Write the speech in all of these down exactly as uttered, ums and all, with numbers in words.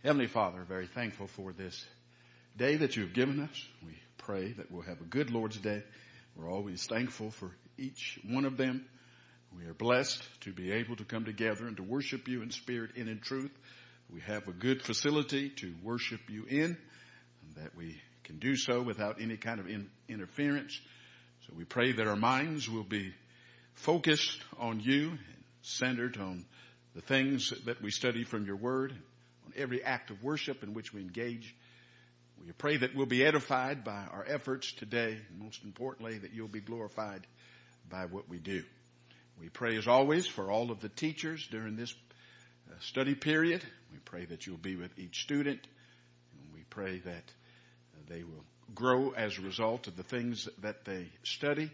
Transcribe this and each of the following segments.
Heavenly Father, very thankful for this day that you've given us. We pray that we'll have a good Lord's Day. We're always thankful for each one of them. We are blessed to be able to come together and to worship you in spirit and in truth. We have a good facility to worship you in, and that we can do so without any kind of in, interference. So we pray that our minds will be focused on you and centered on the things that we study from your word, on every act of worship in which we engage. We pray that we'll be edified by our efforts today, and most importantly, that you'll be glorified by what we do. We pray, as always, for all of the teachers during this uh, study period. We pray that you'll be with each student, and we pray that uh, they will grow as a result of the things that they study.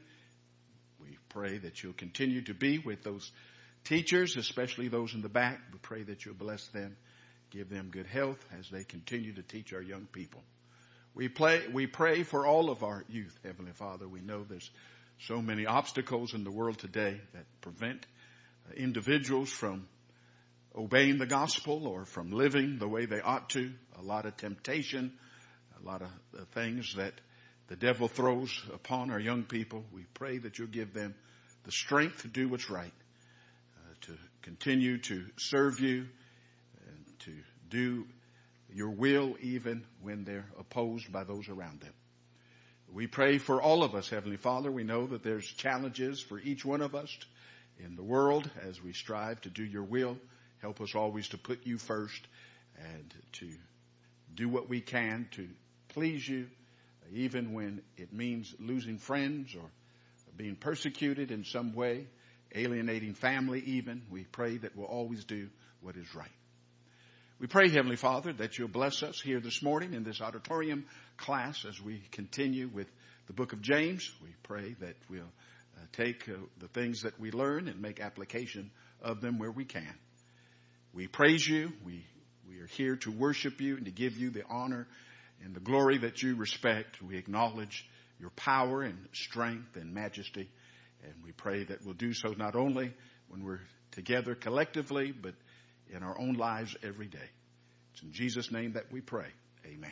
We pray that you'll continue to be with those teachers, especially those in the back. We pray that you'll bless them, give them good health as they continue to teach our young people. We play, we pray for all of our youth, Heavenly Father. We know there's so many obstacles in the world today that prevent uh, individuals from obeying the gospel or from living the way they ought to. A lot of temptation, a lot of uh, things that the devil throws upon our young people. We pray that you'll give them the strength to do what's right, uh, to continue to serve you, and to do your will even when they're opposed by those around them. We pray for all of us, Heavenly Father. We know that there's challenges for each one of us in the world as we strive to do your will. Help us always to put you first and to do what we can to please you, even when it means losing friends or being persecuted in some way, alienating family even. We pray that we'll always do what is right. We pray, Heavenly Father, that you'll bless us here this morning in this auditorium class as we continue with the book of James. We pray that we'll uh, take uh, the things that we learn and make application of them where we can. We praise you. We, we are here to worship you and to give you the honor and the glory that you respect. We acknowledge your power and strength and majesty. And we pray that we'll do so not only when we're together collectively, but in our own lives every day. It's in Jesus' name that we pray. Amen.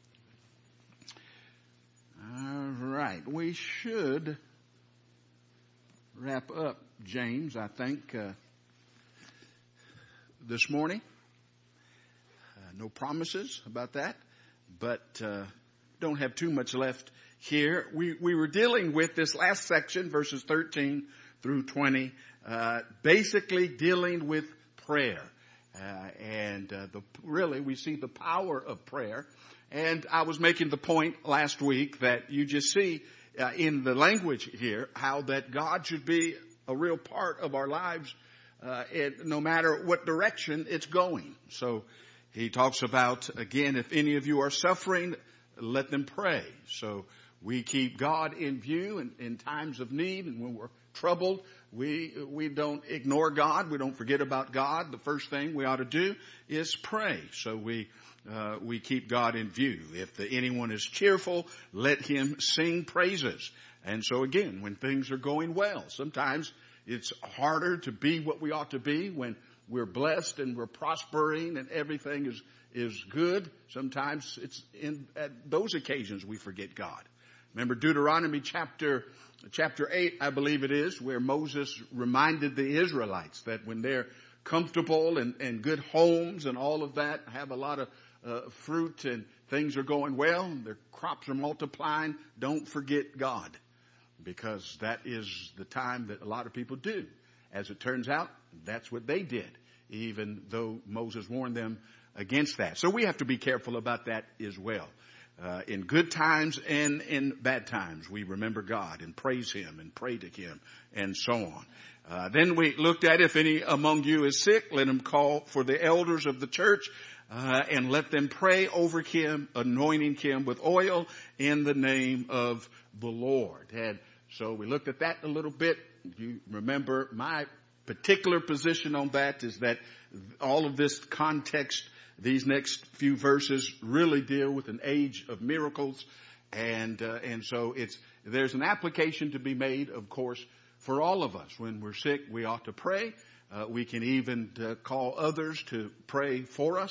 All right. We should wrap up James, I think, uh, this morning. Uh, no promises about that, but uh, don't have too much left here. We, we were dealing with this last section, verses thirteen through twenty, uh, basically dealing with prayer. Uh, and uh, the, really, we see the power of prayer. And I was making the point last week that you just see uh, in the language here how that God should be a real part of our lives, uh, it, no matter what direction it's going. So he talks about, again, if any of you are suffering, let them pray. So we keep God in view in, in times of need, and when we're troubled, we we don't ignore God. We don't forget about God. The first thing we ought to do is pray. So we uh, we keep God in view. If the, anyone is cheerful, let him sing praises. And so again, when things are going well, sometimes it's harder to be what we ought to be when we're blessed and we're prospering and everything is is good. Sometimes it's in at those occasions we forget God. Remember Deuteronomy chapter chapter eight, I believe it is, where Moses reminded the Israelites that when they're comfortable and, and good homes and all of that, have a lot of uh, fruit and things are going well, their crops are multiplying, don't forget God, because that is the time that a lot of people do. As it turns out, that's what they did, even though Moses warned them against that. So we have to be careful about that as well. Uh, in good times and in bad times, we remember God and praise him and pray to him and so on. Uh, then we looked at if any among you is sick, let him call for the elders of the church uh, and let them pray over him, anointing him with oil in the name of the Lord. And so we looked at that a little bit. You remember my particular position on that is that all of this context, these next few verses really deal with an age of miracles. And, uh, and so it's, there's an application to be made, of course, for all of us. When we're sick, we ought to pray. Uh, we can even uh, call others to pray for us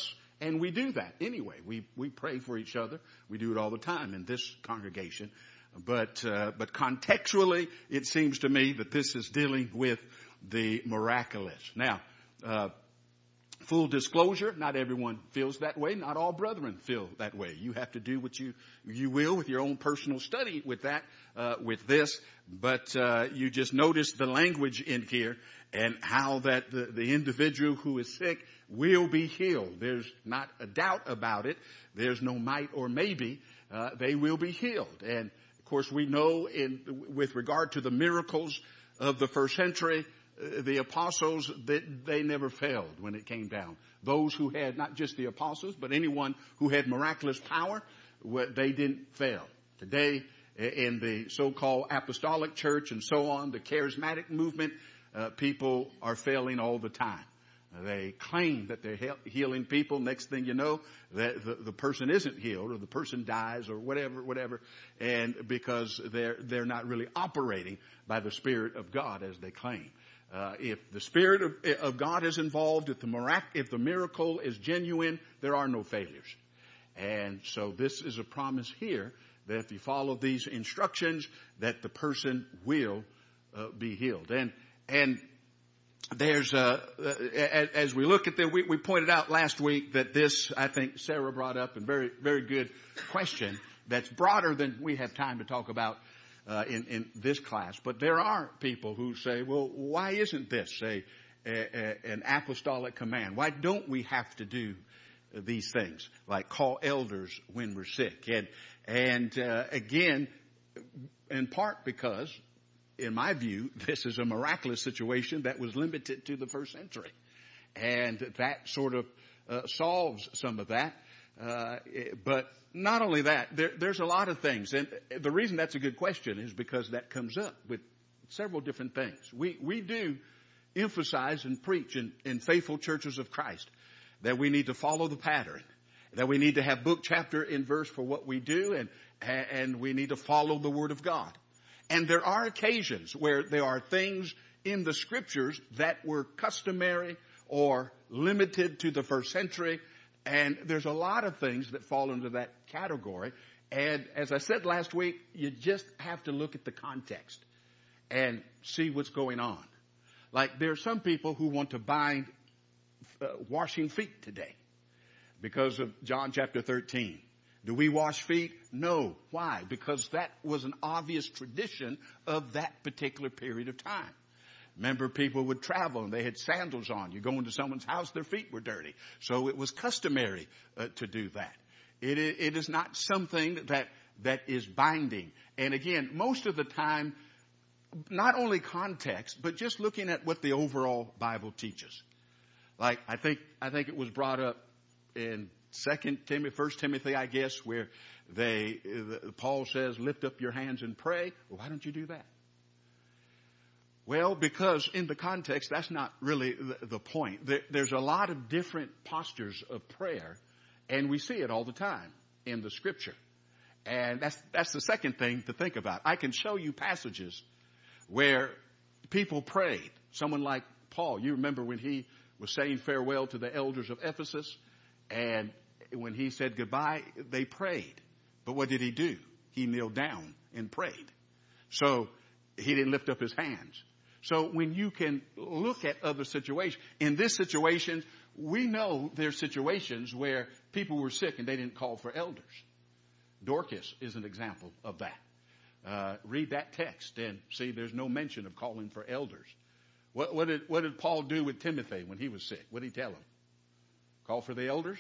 And we do that anyway. We, we pray for each other. We do it all the time in this congregation. But, uh, but contextually, it seems to me that this is dealing with the miraculous. Now, uh, full disclosure, not everyone feels that way. Not all brethren feel that way. You have to do what you, you will with your own personal study with that, uh, with this. But, uh, you just notice the language in here and how that the, the individual who is sick will be healed. There's not a doubt about it. There's no might or maybe. Uh, they will be healed. And of course we know in, with regard to the miracles of the first century, the apostles, that they never failed when it came down. Those who had not just the apostles, but anyone who had miraculous power, they didn't fail. Today, in the so-called apostolic church and so on, the charismatic movement, uh, people are failing all the time. They claim that they're healing people. Next thing you know, that the, the person isn't healed, or the person dies, or whatever, whatever. And because they're they're not really operating by the Spirit of God as they claim. Uh, if the Spirit of, of God is involved, if the mirac- if the miracle is genuine, there are no failures. And so this is a promise here that if you follow these instructions, that the person will uh, be healed. And and there's uh, uh as we look at that, we, we pointed out last week that this, I think Sarah brought up, a very very good question that's broader than we have time to talk about Uh, in, in this class. But there are people who say, well, why isn't this a, a, a, an apostolic command? Why don't we have to do these things, like call elders when we're sick? And, and uh, again, in part because, in my view, this is a miraculous situation that was limited to the first century. And that sort of uh, solves some of that. Uh, but not only that, there, there's a lot of things. And the reason that's a good question is because that comes up with several different things. We, we do emphasize and preach in, in faithful churches of Christ that we need to follow the pattern, that we need to have book, chapter, and verse for what we do, and, and we need to follow the Word of God. And there are occasions where there are things in the Scriptures that were customary or limited to the first century. And there's a lot of things that fall into that category. And as I said last week, you just have to look at the context and see what's going on. Like there are some people who want to bind uh, washing feet today because of John chapter thirteen. Do we wash feet? No. Why? Because that was an obvious tradition of that particular period of time. Remember, people would travel and they had sandals on. You go into someone's house, their feet were dirty. So it was customary uh, to do that. It, it is not something that, that is binding. And again, most of the time, not only context, but just looking at what the overall Bible teaches. Like, I think, I think it was brought up in Second Timothy, First Timothy, I guess, where they, uh, Paul says, lift up your hands and pray. Well, why don't you do that? Well, because in the context, that's not really the, the point. There, there's a lot of different postures of prayer, and we see it all the time in the Scripture. And that's that's the second thing to think about. I can show you passages where people prayed. Someone like Paul, you remember when he was saying farewell to the elders of Ephesus, and when he said goodbye, they prayed. But what did he do? He kneeled down and prayed. So he didn't lift up his hands. So when you can look at other situations, in this situation, we know there's situations where people were sick and they didn't call for elders. Dorcas is an example of that. Uh, read that text and see there's no mention of calling for elders. What, what did, what did Paul do with Timothy when he was sick? What did he tell him? Call for the elders?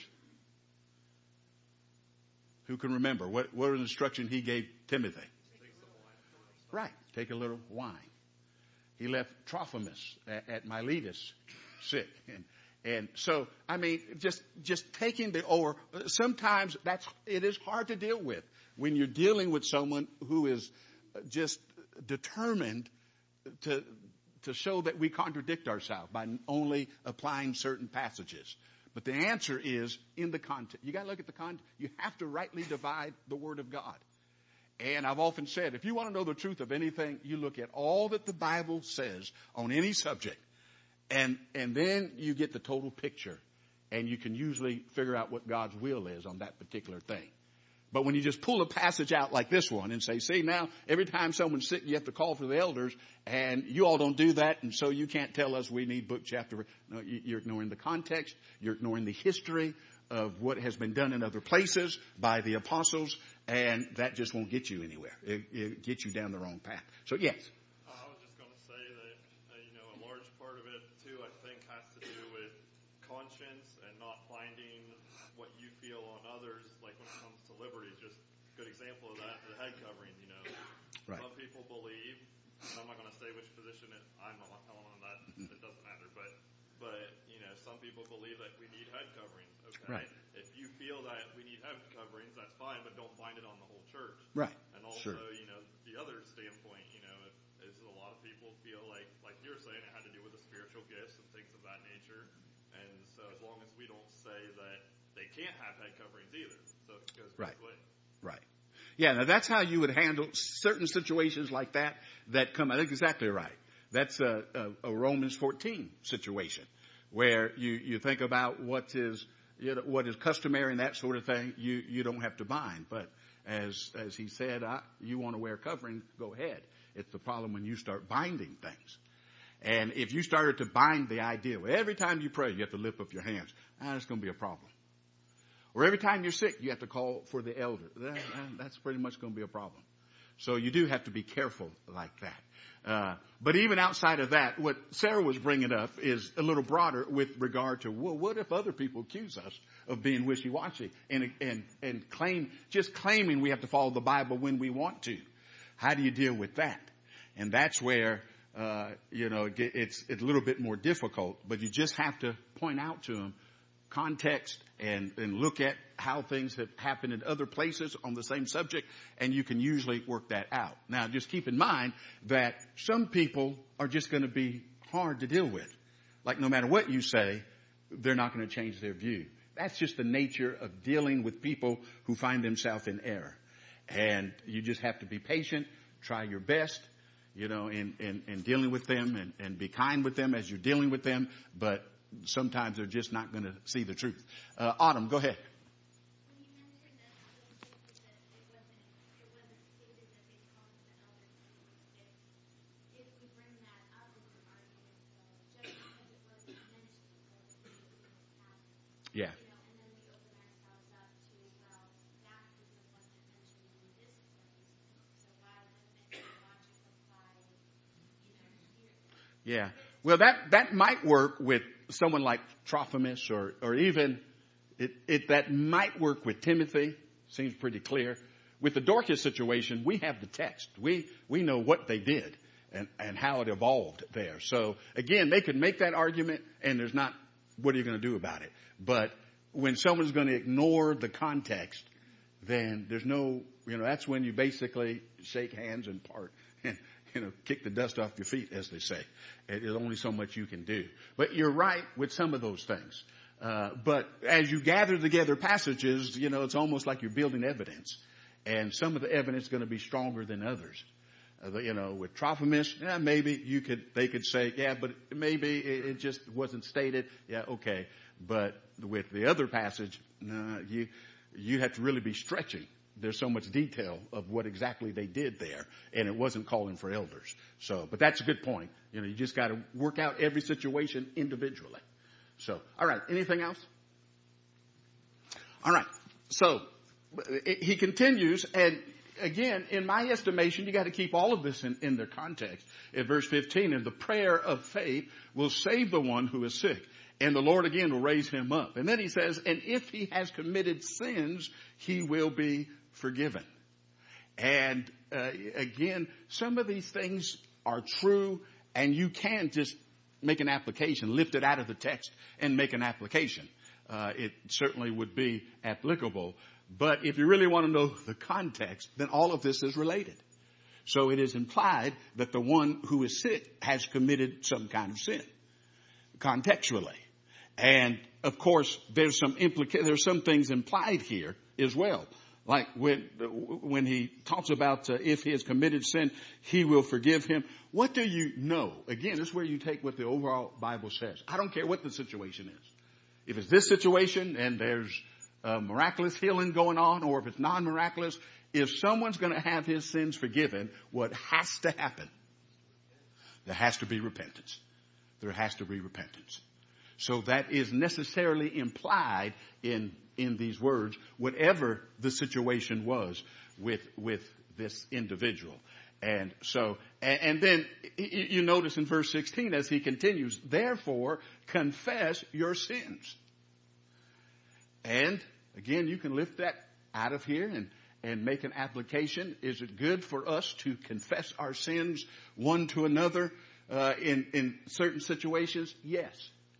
Who can remember? What, what instruction he gave Timothy? Right. Take a little wine. He left Trophimus at, at Miletus sick. And, and so, I mean, just, just taking the, or sometimes that's, it is hard to deal with when you're dealing with someone who is just determined to, to show that we contradict ourselves by only applying certain passages. But the answer is in the context. You got to look at the context. You have to rightly divide the Word of God. And I've often said, if you want to know the truth of anything, you look at all that the Bible says on any subject, and and then you get the total picture. and you can usually figure out what God's will is on that particular thing. But when you just pull a passage out like this one and say, see, now every time someone's sick, you have to call for the elders, and you all don't do that, and so you can't tell us we need book, chapter. No, you're ignoring the context. You're ignoring the history of what has been done in other places by the apostles, and that just won't get you anywhere. It, it gets you down the wrong path. So, yes. Uh, I was just going to say that, uh, you know, a large part of it, too, I think has to do with conscience and not finding what you feel on others, like when it comes to liberty. Just a good example of that, the head covering, you know. Right. Some people believe, and I'm not going to say which position it, I'm not telling on that, it doesn't matter, but, but, you know, some people believe that we need head coverings, okay? Right. If you feel that we need head coverings, that's fine, but don't bind it on the whole church. Right. And also, Sure. you know, the other standpoint, you know, is a lot of people feel like, like you're saying, it had to do with the spiritual gifts and things of that nature. And so as long as we don't say that they can't have head coverings either. So it goes both Right. ways. Right. Yeah, now that's how you would handle certain situations like that that come out. That's exactly right. That's a, a, a Romans fourteen situation where you, you think about what is, you know, what is customary and that sort of thing. You, you don't have to bind. But as, as he said, I, you want to wear covering, go ahead. It's the problem when you start binding things. And if you started to bind the idea, well, every time you pray, you have to lift up your hands. Ah, it's going to be a problem. Or every time you're sick, you have to call for the elder. That, that's pretty much going to be a problem. So you do have to be careful like that. Uh, but even outside of that, what Sarah was bringing up is a little broader with regard to, well, what if other people accuse us of being wishy-washy and, and, and claim, just claiming we have to follow the Bible when we want to? How do you deal with that? And that's where, uh, you know, it's, it's a little bit more difficult, but you just have to point out to them context and, and look at how things have happened in other places on the same subject, and you can usually work that out. Now, just keep in mind that some people are just going to be hard to deal with. Like no matter what you say, they're not going to change their view. That's just the nature of dealing with people who find themselves in error. And you just have to be patient, try your best, you know, in, in, in dealing with them, and, and be kind with them as you're dealing with them, but sometimes they're just not going to see the truth. Uh, Autumn, go ahead. Yeah. Yeah. Well, that, that might work with someone like Trophimus, or, or even it, it, that might work with Timothy. Seems pretty clear. With the Dorcas situation, we have the text. We, we know what they did and, and how it evolved there. So again, they could make that argument, and there's not, what are you going to do about it? But when someone's going to ignore the context, then there's no, you know, that's when you basically shake hands and part and, you know, kick the dust off your feet, as they say. There's only so much you can do. But you're right with some of those things. Uh, but as you gather together passages, you know, it's almost like you're building evidence. And some of the evidence is going to be stronger than others. Uh, you know, with Trophimus, yeah, maybe you could, they could say, yeah, but maybe it, it just wasn't stated. Yeah, okay. But with the other passage, no, you, you have to really be stretching. There's so much detail of what exactly they did there, and it wasn't calling for elders. So, but that's a good point. You know, you just got to work out every situation individually. So, all right. Anything else? All right. So it, he continues, and again, in my estimation, you got to keep all of this in, in their context. In verse fifteen, and the prayer of faith will save the one who is sick, and the Lord again will raise him up. And then he says, and if he has committed sins, he will be forgiven. And uh, again, some of these things are true, and you can just make an application, lift it out of the text and make an application. Uh, it certainly would be applicable. But if you really want to know the context, then all of this is related. So it is implied that the one who is sick has committed some kind of sin, contextually. And of course, there's some implica- there's some things implied here as well. Like when, when he talks about uh, if he has committed sin, he will forgive him. What do you know? Again, this is where you take what the overall Bible says. I don't care what the situation is. If it's this situation and there's uh, miraculous healing going on, or if it's non-miraculous, if someone's going to have his sins forgiven, what has to happen? There has to be repentance. There has to be repentance. So that is necessarily implied in, in these words, whatever the situation was with, with this individual. And so, and, and then you notice in verse sixteen as he continues, therefore confess your sins. And again, you can lift that out of here and, and make an application. Is it good for us to confess our sins one to another uh, in, in certain situations? Yes.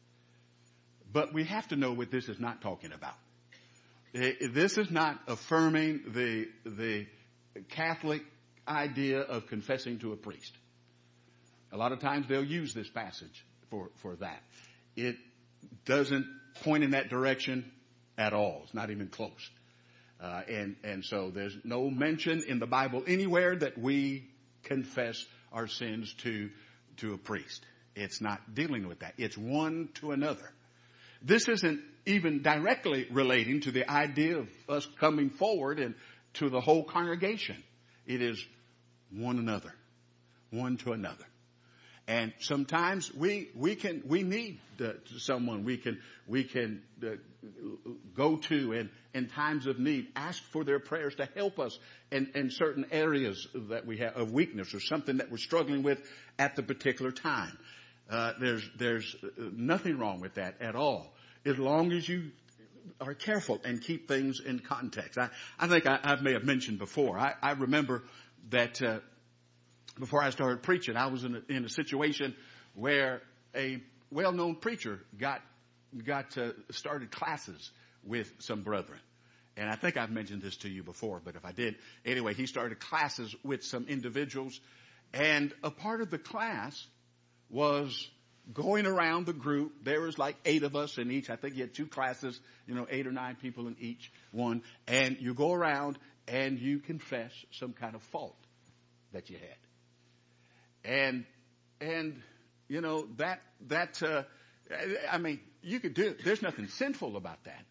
But we have to know what this is not talking about. This is not affirming the, the Catholic idea of confessing to a priest. A lot of times they'll use this passage for, for that. It doesn't point in that direction at all. It's not even close. Uh, and, and so there's no mention in the Bible anywhere that we confess our sins to, to a priest. It's not dealing with that. It's one to another. This isn't even directly relating to the idea of us coming forward and to the whole congregation. It is one another, one to another. And sometimes we, we can, we need uh, someone we can, we can uh, go to in, in times of need, ask for their prayers to help us in, in certain areas that we have of weakness or something that we're struggling with at the particular time. Uh, there's, there's nothing wrong with that at all, as long as you are careful and keep things in context. I, I think I, I may have mentioned before. I, I remember that, uh, before I started preaching, I was in a, in a situation where a well-known preacher got, got, uh, started classes with some brethren. And I think I've mentioned this to you before, but if I did, anyway, he started classes with some individuals, and a part of the class was going around the group. There was like eight of us in each. I think he had two classes, you know, eight or nine people in each one. And you go around and you confess some kind of fault that you had. And, and, you know, that, that, uh, I mean, you could do it. There's nothing sinful about that.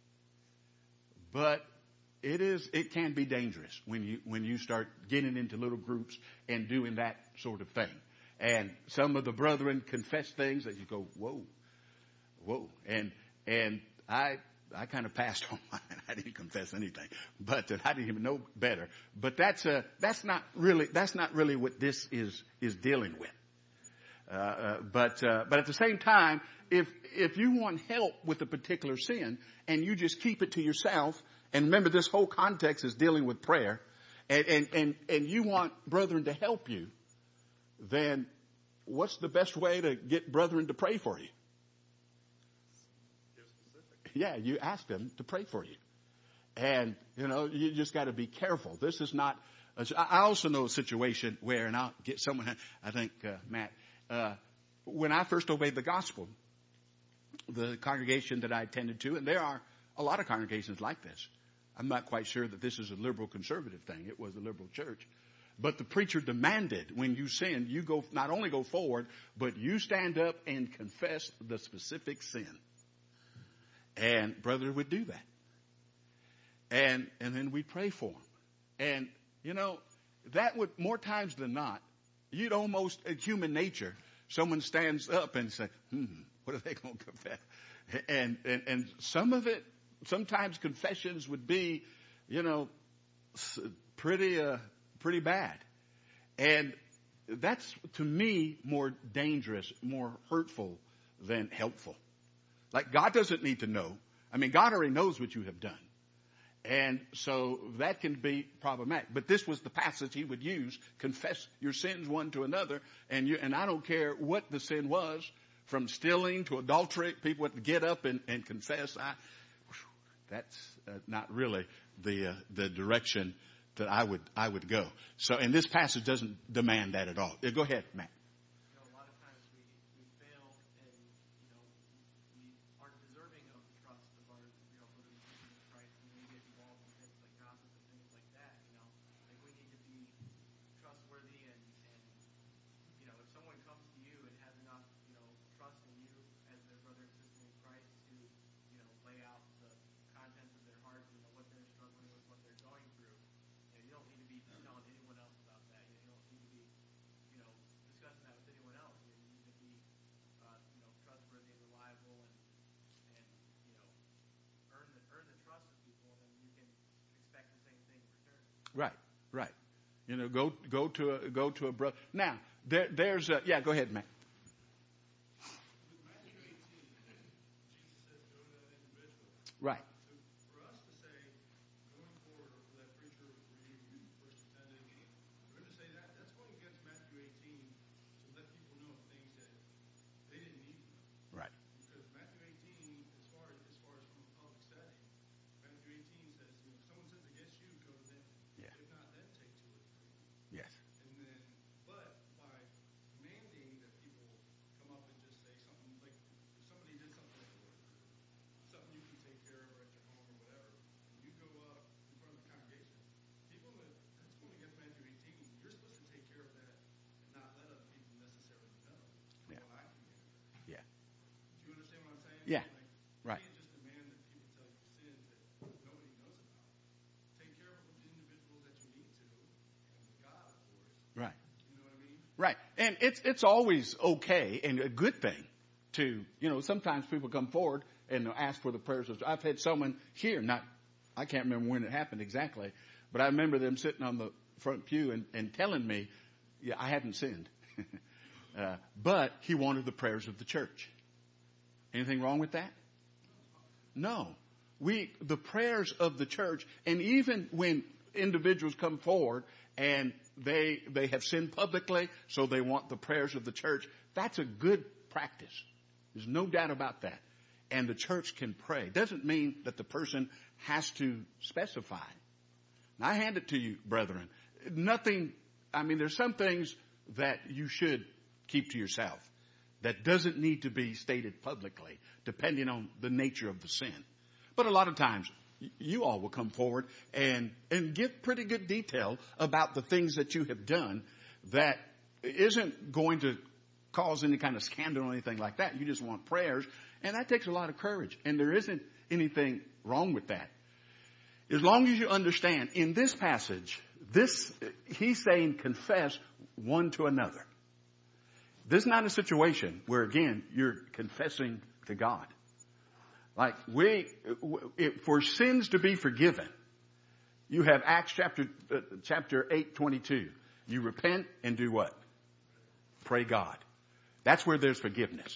But it is, it can be dangerous when you, when you start getting into little groups and doing that sort of thing. And some of the brethren confess things that you go, whoa, whoa. And, and I, I kind of passed on mine. I didn't confess anything, but uh, I didn't even know better. But that's, uh, that's not really, that's not really what this is, is dealing with. Uh, uh, but, uh, but at the same time, if, if you want help with a particular sin and you just keep it to yourself, and remember this whole context is dealing with prayer, and, and, and, and you want brethren to help you, then what's the best way to get brethren to pray for you? Yeah, you ask them to pray for you. And, you know, you just got to be careful. This is not, a, I also know a situation where, and I'll get someone, I think, uh, Matt, uh, when I first obeyed the gospel, the congregation that I attended to, and there are a lot of congregations like this. I'm not quite sure that this is a liberal conservative thing. It was a liberal church. But the preacher demanded when you sin, you go, not only go forward, but you stand up and confess the specific sin. And brother would do that. And, and then we'd pray for him. And, you know, that would, more times than not, you'd almost, in human nature, someone stands up and say, hmm, what are they going to confess? And, and, and some of it, sometimes confessions would be, you know, pretty, uh, pretty bad. And that's, to me, more dangerous, more hurtful than helpful. Like, God doesn't need to know. I mean, God already knows what you have done. And so that can be problematic. But this was the passage he would use, confess your sins one to another. And you, and I don't care what the sin was, from stealing to adultery, people have to get up and, and confess. I, that's uh, not really the, uh, the direction that I would, I would go. So, and this passage doesn't demand that at all. Yeah, go ahead, Matt. You know, a lot of times we, we fail and, you know, we aren't deserving of the trust of our, you know, brothers and sisters in Christ, and we get involved in things like gossip and things like that, you know. Like, we need to be trustworthy and, and, you know, if someone comes to you and has enough, you know, trust in you as their brother and sister in Christ to, you know, Right, right. You know, go go to a go to a brother. Now there there's a yeah. Go ahead, Matt. Right. So for us to say, going forward, or for that preacher where you, you first attended, for him to say that, that's going against Matthew eighteen to let people know things that they didn't need to know. Right. Because Matthew eighteen, as far as, as far as from a public setting, Matthew eighteen says, you know, if someone sins against you, go to them. Yeah. If not, then take two or three. Yes. And then, but by demanding that people come up and just say something like, if somebody did something at work, or something you can take care of or at your home or whatever, and you go up in front of the congregation, people that, that's going against Matthew eighteen. You're supposed to take care of that and not let other people necessarily know Yeah. what I can get. Yeah. Do you understand what I'm saying? Yeah. Like, Right. you can't just demand that people tell you sins that nobody knows about. Take care of it with the individuals that you need to, and with God, of course. Right. You know what I mean? Right. And it's it's always okay and a good thing to, you know, sometimes people come forward and they'll ask for the prayers of, I've had someone here, not, I can't remember when it happened exactly, but I remember them sitting on the front pew and, and telling me, yeah, I hadn't sinned. uh, but he wanted the prayers of the church. Anything wrong with that? No. We, the prayers of the church, and even when individuals come forward and they, they have sinned publicly, so they want the prayers of the church, that's a good practice. There's no doubt about that. And the church can pray. Doesn't mean that the person has to specify. Now, I hand it to you, brethren. Nothing, I mean, there's some things that you should keep to yourself that doesn't need to be stated publicly, depending on the nature of the sin. But a lot of times, you all will come forward and, and give pretty good detail about the things that you have done that isn't going to cause any kind of scandal or anything like that. You just want prayers. And that takes a lot of courage. And there isn't anything wrong with that. As long as you understand, in this passage, this, he's saying confess one to another. This is not a situation where, again, you're confessing to God. Like we, for sins to be forgiven, you have Acts chapter, uh, chapter eight, twenty-two. You repent and do what? Pray God. That's where there's forgiveness.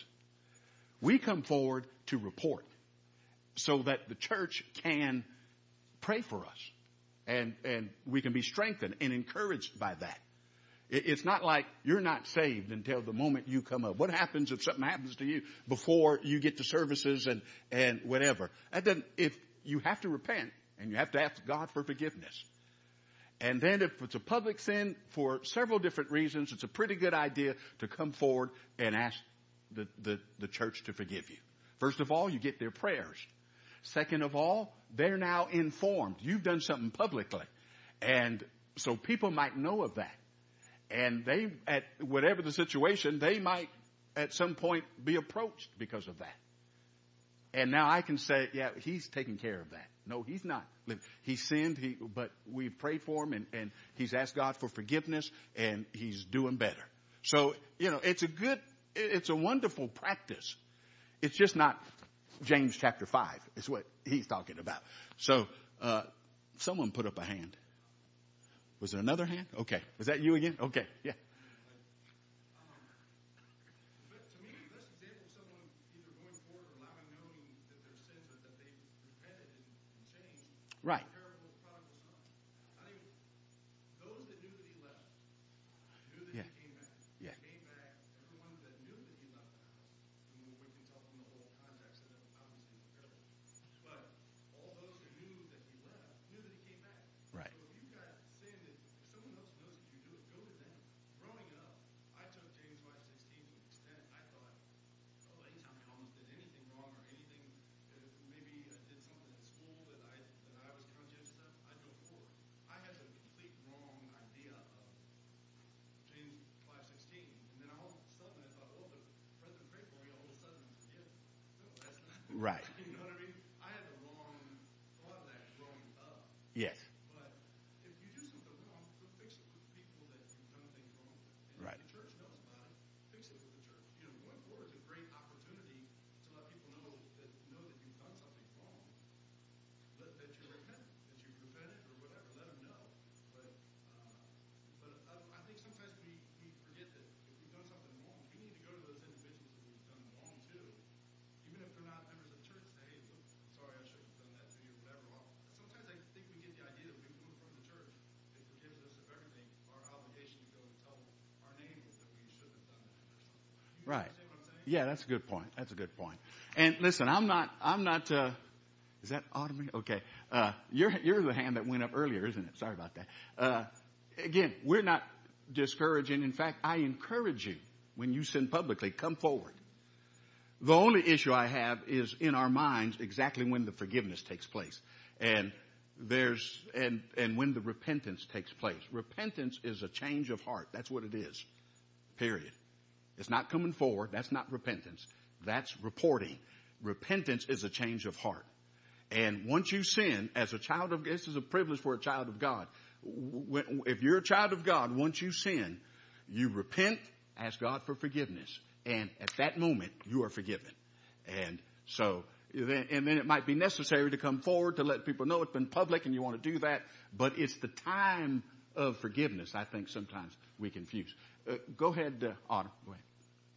We come forward to report so that the church can pray for us and, and we can be strengthened and encouraged by that. It's not like you're not saved until the moment you come up. What happens if something happens to you before you get to services and, and whatever? That doesn't, if you have to repent and you have to ask God for forgiveness. And then if it's a public sin for several different reasons, it's a pretty good idea to come forward and ask the, the, the church to forgive you. First of all, you get their prayers. Second of all, they're now informed. You've done something publicly. And so people might know of that. And they, at whatever the situation, they might at some point be approached because of that. And now I can say, yeah, he's taking care of that. No, he's not. He sinned, he, but we prayed for him and, and he's asked God for forgiveness and he's doing better. So, you know, it's a good, it's a wonderful practice. It's just not James chapter five is what he's talking about. So, uh, someone put up a hand. Was there another hand? Okay. Was that you again? Okay. Yeah. But to me, the best example of someone either going forward or allowing knowing that their sins or that they've repented and, and changed. Right. The parable of the prodigal son. I think those that knew that he left knew that Yeah. he came back. Yeah. He came back. Everyone that knew that he left the house, and we we can tell from the whole context of it, obviously the parable. But all those that knew that he left knew that he came back. Right. So if you've got sin that if someone else knows that you do it, go to them. Growing up, I took James five sixteen to an extent. I thought, oh, anytime I almost did anything wrong or anything, uh, maybe I did something at school that I that I was conscious of, I'd go forward. I had the complete wrong idea of James five sixteen, and then all of a sudden I thought, well, the brethren pray for me. All of a sudden I'm forgiven. No, that's not. Right. You know what I mean? I had the wrong thought of that growing up. Yes. But if you do something wrong, go fix it with the people that you've done things wrong with. And Right. if the church knows about it, fix it with the church. You know, going forward is a great opportunity to let people know that know that you've done something wrong. Let, that you're repentant, that you've repented or whatever. Let them know. Right. Yeah, that's a good point. That's a good point. And listen, I'm not, I'm not, uh, is that Autumn? Okay. Uh, you're, you're the hand that went up earlier, isn't it? Sorry about that. Uh, again, we're not discouraging. In fact, I encourage you when you sin publicly, come forward. The only issue I have is in our minds exactly when the forgiveness takes place. And there's, and, and when the repentance takes place. Repentance is a change of heart. That's what it is. Period. It's not coming forward. That's not repentance. That's reporting. Repentance is a change of heart. And once you sin as a child of, this is a privilege for a child of God. If you're a child of God, once you sin, you repent, ask God for forgiveness. And at that moment, you are forgiven. And so, and then it might be necessary to come forward to let people know it's been public and you want to do that. But it's the time of forgiveness, I think sometimes we confuse. Uh, go ahead, uh, Autumn. Go ahead.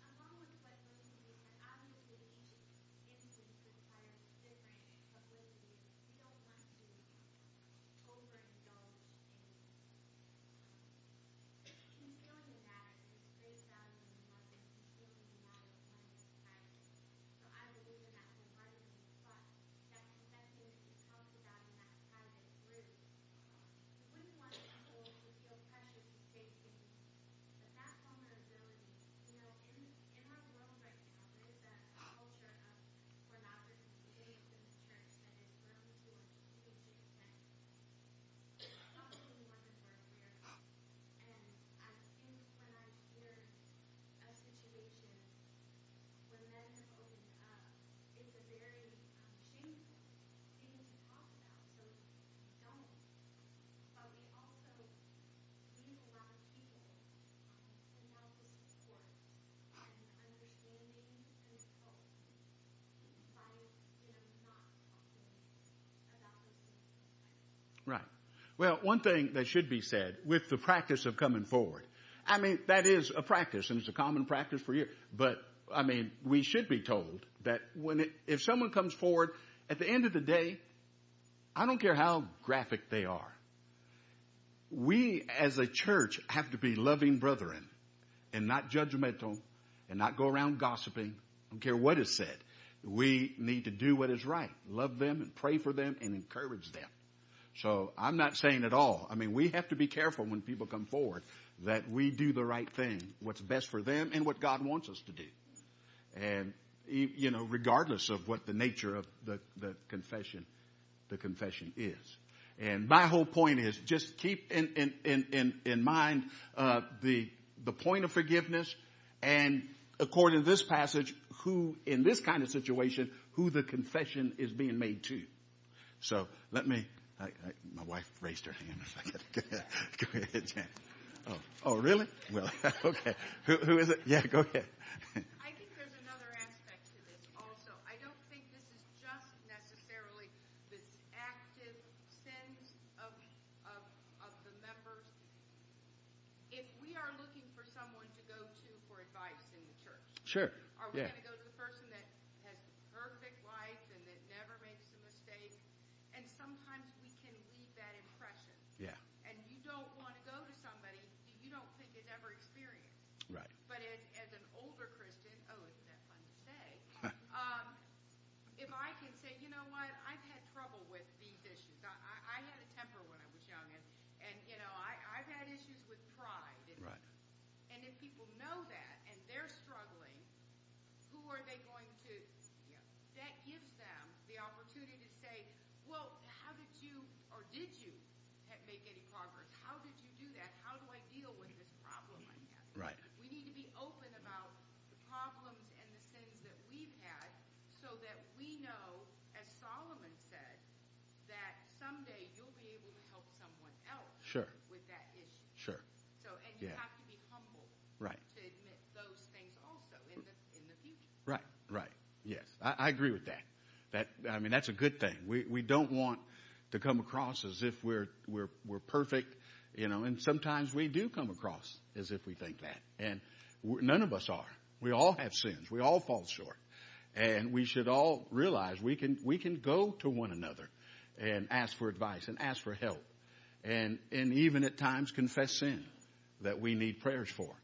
Right. Well, one thing that should be said with the practice of coming forward, I mean, that is a practice and it's a common practice for years. But I mean, we should be told that when it, if someone comes forward at the end of the day, I don't care how graphic they are. We as a church have to be loving brethren and not judgmental and not go around gossiping. I don't care what is said. We need to do what is right. Love them and pray for them and encourage them. So I'm not saying at all. I mean, we have to be careful when people come forward that we do the right thing, what's best for them and what God wants us to do. And, you know, regardless of what the nature of the, the confession, the confession is. And my whole point is just keep in, in, in, in, in mind, uh, the, the point of forgiveness and according to this passage, who in this kind of situation, who the confession is being made to. So let me, I, I, my wife raised her hand. Go ahead, go ahead, Jan. Oh, oh, really? Well, okay. Who, who is it? Yeah, go ahead. I think there's another aspect to this also. I don't think this is just necessarily the active sins of, of, of the members. If we are looking for someone to go to for advice in the church, sure. Are we Yeah. going to go to the person that has the perfect life and that never makes a mistake? And sometimes we can leave that impression. Yeah. And you don't want to go to somebody that you don't think has ever experienced. Right. But as, as an older Christian, oh, isn't that fun to say? um, if I can say, you know what, I've had trouble with these issues. I, I, I had a temper when I was young, and, and you know, I, I've had issues with pride. And, Right. and if people know that and they're struggling, who are they going to, you know, that gives them the opportunity to say, well, how did you, or did you ha- make any progress? How did you do that? How do I deal with this problem I'm having? Right. We need to be open about the problems and the sins that we've had so that we know, as Solomon said, that someday you'll be able to help someone else Sure. with that issue. Sure. So, and you Yeah. have to be humble Right. to admit those things also in the in the future. Right. Right. Yes. I, I agree with that. That, I mean, that's a good thing. We, we don't want to come across as if we're, we're, we're perfect, you know, and sometimes we do come across as if we think that. And we're, none of us are. We all have sins. We all fall short. And we should all realize we can, we can go to one another and ask for advice and ask for help. And, and even at times confess sin that we need prayers for.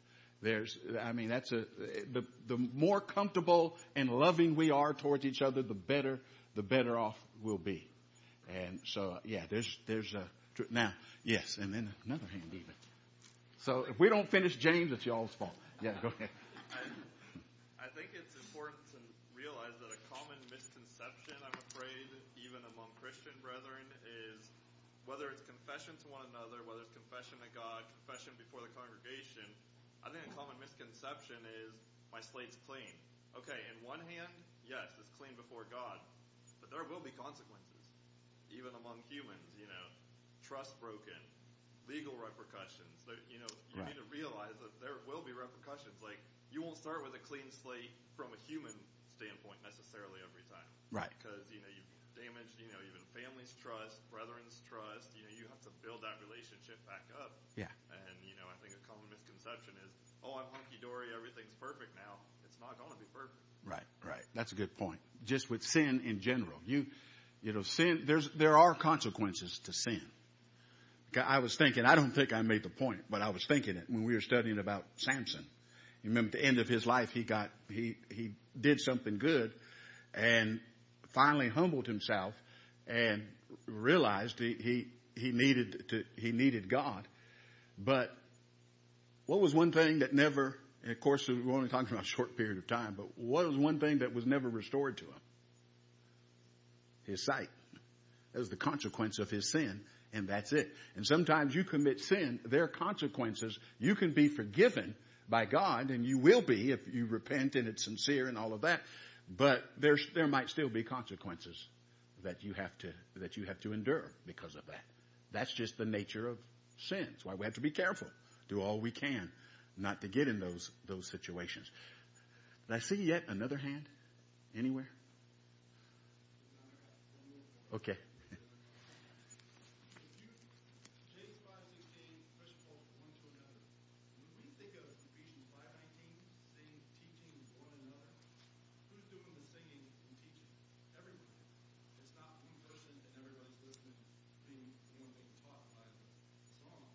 There's, I mean, that's a, the, the more comfortable and loving we are towards each other, the better, the better off we'll be. And so, yeah, there's, there's a, now, yes, and then another hand even. So if we don't finish James, it's y'all's fault. Yeah, go ahead. I, I think it's important to realize that a common misconception, I'm afraid, even among Christian brethren, is whether it's confession to one another, whether it's confession to God, confession before the congregation, I think a common misconception is my slate's clean. Okay, in one hand, yes, it's clean before God, but there will be consequences, even among humans, you know, trust broken, legal repercussions. There, you know, you Right. need to realize that there will be repercussions. Like, you won't start with a clean slate from a human standpoint necessarily every time. Right. Because, you know, you've damaged, you know, even family's trust, brethren's trust. You know, you have to build that relationship back up. Yeah. And, you know, I think a common misconception is, oh, I'm hunky-dory, everything's perfect now. It's not going to be perfect. Right, right. That's a good point. Just with sin in general, you, you know, sin, there's, there are consequences to sin. I was thinking, I don't think I made the point, but I was thinking it when we were studying about Samson. You remember at the end of his life, he got, he, he did something good and finally humbled himself and realized he, he, he needed to, he needed God. But what was one thing that never, and of course we're only talking about a short period of time, but what was one thing that was never restored to him? His sight. That was the consequence of his sin, and that's it. And sometimes you commit sin, there are consequences. You can be forgiven by God, and you will be if you repent and it's sincere and all of that. But there's, there might still be consequences that you have to, that you have to endure because of that. That's just the nature of sin. That's why we have to be careful. Do all we can not to get in those, those situations. Did I see yet another hand anywhere? Okay. James five sixteen, Christian Paul one to another. When we think of Ephesians five nineteen, saying teaching one another, who's doing the singing and teaching? Everybody. It's not one person and everybody's listening, being the one being taught by the song.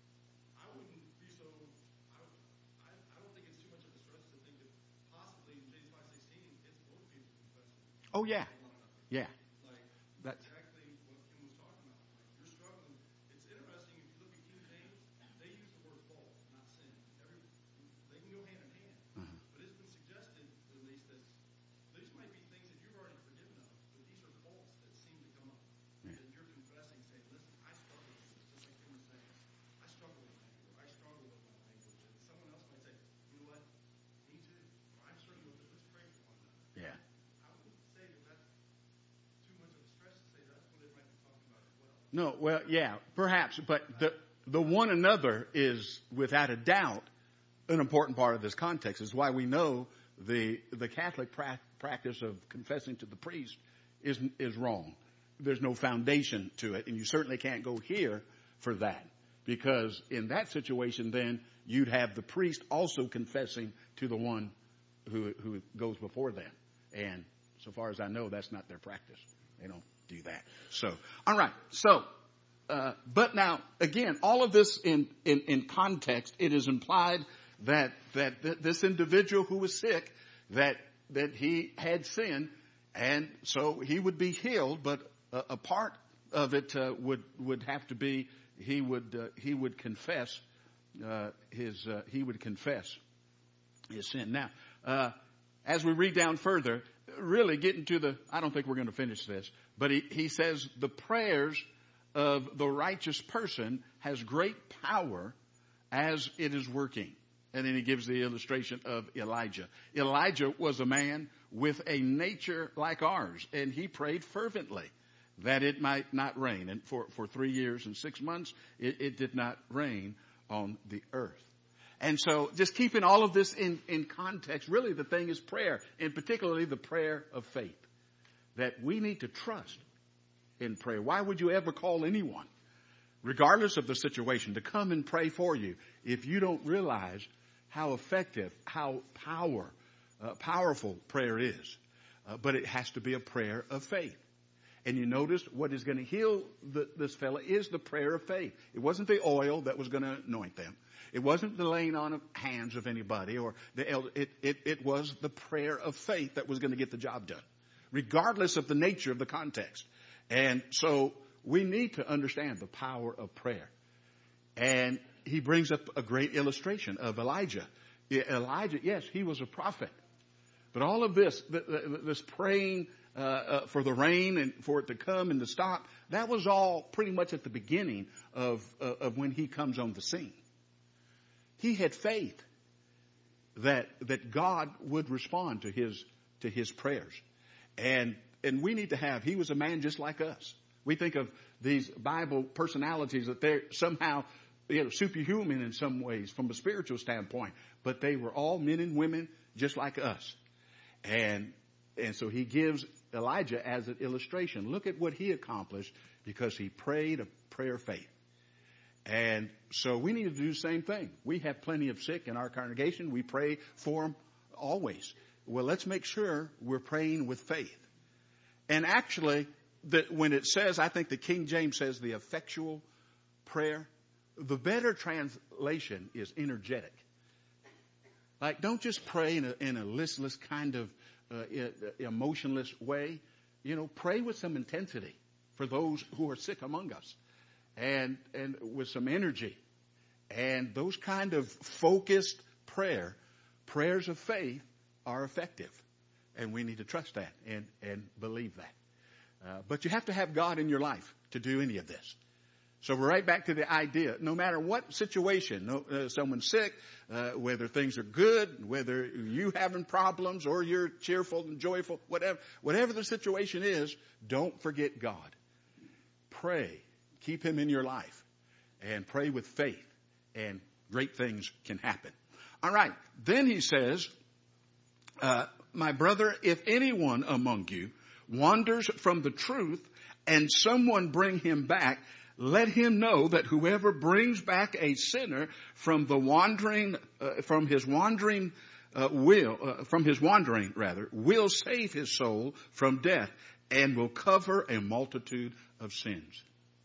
I wouldn't be so. I, I, I don't think it's too much of a stretch to think that possibly in James five sixteen, it's both people confessing Oh yeah. to one another. Yeah. Like That's, exactly what Kim was talking about. Like you're struggling. It's interesting if you look at King James, they use the word fault, not sin. Every they can go hand in hand. uh-huh. But it's been suggested, at least, that these might be things that you've already forgiven of, but these are faults that seem to come up. Yeah. That you're confessing, saying, "Listen, I struggle with this," just like Kim was saying. I struggle with anger. I struggle with my language. And someone else might say, "You know what? Me too. Or I'm struggling with this. Let's pray for one another." Yeah. I wouldn't say that that's too much of a stretch to say that's what it might be talking about as well. No, well, yeah, perhaps, but the, the one another is without a doubt an important part of this context. Is why we know the, the Catholic pra- practice of confessing to the priest is, is wrong. There's no foundation to it, and you certainly can't go here for that. Because in that situation, then you'd have the priest also confessing to the one who, who goes before them. And so far as I know, that's not their practice. They don't do that. So, all right. So, uh, but now, again, all of this in, in, in context, it is implied that, that th- this individual who was sick, that, that he had sin, and so he would be healed, but a, a part of it uh, would, would have to be, he would, uh, he would confess, uh, his, uh, he would confess his sin. Now, uh, as we read down further, really getting to the, I don't think we're going to finish this, but he, he says the prayers of the righteous person has great power as it is working. And then he gives the illustration of Elijah. Elijah was a man with a nature like ours, and he prayed fervently that it might not rain. And for, for three years and six months, it, it did not rain on the earth. And so just keeping all of this in, in context, really the thing is prayer, and particularly the prayer of faith, that we need to trust in prayer. Why would you ever call anyone, regardless of the situation, to come and pray for you if you don't realize how effective, how power, uh, powerful prayer is? Uh, but it has to be a prayer of faith. And you notice what is going to heal the, this fella is the prayer of faith. It wasn't the oil that was going to anoint them. It wasn't the laying on of hands of anybody or the elder. It, it, it was the prayer of faith that was going to get the job done, regardless of the nature of the context. And so we need to understand the power of prayer. And he brings up a great illustration of Elijah. Elijah, yes, he was a prophet. But all of this, this praying uh, uh, for the rain and for it to come and to stop, that was all pretty much at the beginning of, uh, of when he comes on the scene. He had faith that that God would respond to his to his prayers. And and we need to have, he was a man just like us. We think of these Bible personalities that they're somehow, you know, superhuman in some ways from a spiritual standpoint, but they were all men and women just like us. And and so he gives Elijah as an illustration. Look at what he accomplished because he prayed a prayer of faith. And so we need to do the same thing. We have plenty of sick in our congregation. We pray for them always. Well, let's make sure we're praying with faith. And actually, that when it says, I think the King James says the effectual prayer, the better translation is energetic. Like, don't just pray in a, in a listless kind of uh, emotionless way. You know, pray with some intensity for those who are sick among us. And, and with some energy. And those kind of focused prayer, prayers of faith are effective. And we need to trust that and, and believe that. Uh, but you have to have God in your life to do any of this. So we're right back to the idea. No matter what situation, no, uh, someone's sick, uh, whether things are good, whether you having problems or you're cheerful and joyful, whatever, whatever the situation is, don't forget God. Pray. Keep him in your life and pray with faith and great things can happen. All right. Then he says, uh, my brother, if anyone among you wanders from the truth and someone bring him back, let him know that whoever brings back a sinner from the wandering, uh, from his wandering, uh, will, uh, from his wandering rather, will save his soul from death and will cover a multitude of sins.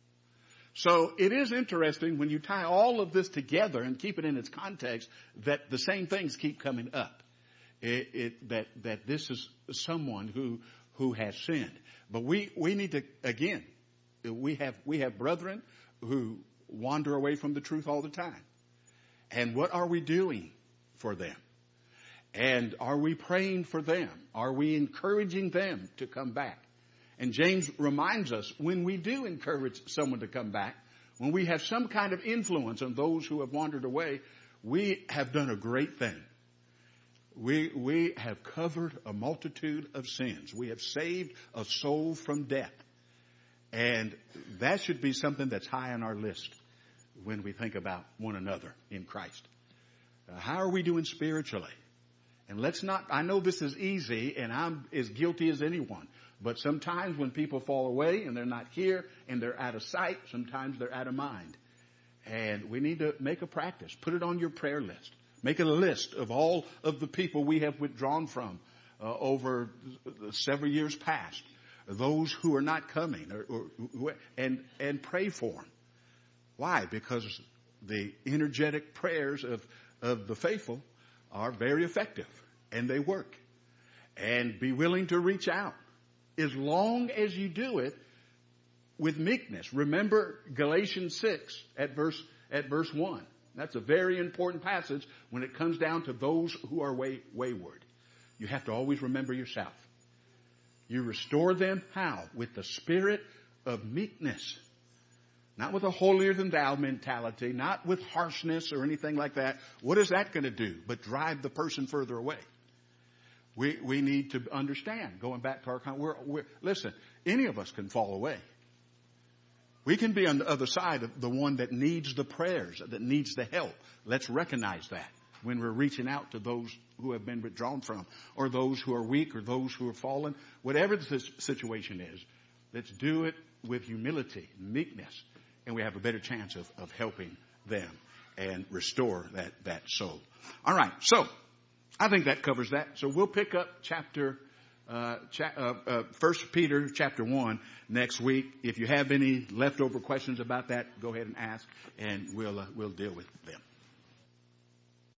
So it is interesting when you tie all of this together and keep it in its context that the same things keep coming up. It, it, that that this is someone who who has sinned. But we, we need to, again, we have we have brethren who wander away from the truth all the time. And what are we doing for them? And are we praying for them? Are we encouraging them to come back? And James reminds us when we do encourage someone to come back, when we have some kind of influence on those who have wandered away, we have done a great thing. We, we have covered a multitude of sins. We have saved a soul from death. And that should be something that's high on our list when we think about one another in Christ. Uh, how are we doing spiritually? And let's not, I know this is easy and I'm as guilty as anyone. But sometimes when people fall away and they're not here and they're out of sight, sometimes they're out of mind. And we need to make a practice. Put it on your prayer list. Make a list of all of the people we have withdrawn from uh, over several years past. Those who are not coming or, or who, and, and pray for them. Why? Because the energetic prayers of, of the faithful are very effective and they work. And be willing to reach out. As long as you do it with meekness. Remember Galatians six at verse, at verse one. That's a very important passage when it comes down to those who are way, wayward. You have to always remember yourself. You restore them how? With the spirit of meekness. Not with a holier than thou mentality, not with harshness or anything like that. What is that going to do but drive the person further away? We we need to understand, going back to our, we're, we're, listen, any of us can fall away. We can be on the other side of the one that needs the prayers, that needs the help. Let's recognize that when we're reaching out to those who have been withdrawn from, or those who are weak, or those who are fallen. Whatever the situation is, let's do it with humility, meekness, and we have a better chance of, of helping them and restore that, that soul. All right, so I think that covers that. So we'll pick up chapter uh, cha- uh, uh, First Peter chapter one next week. If you have any leftover questions about that, go ahead and ask, and we'll uh, we'll deal with them.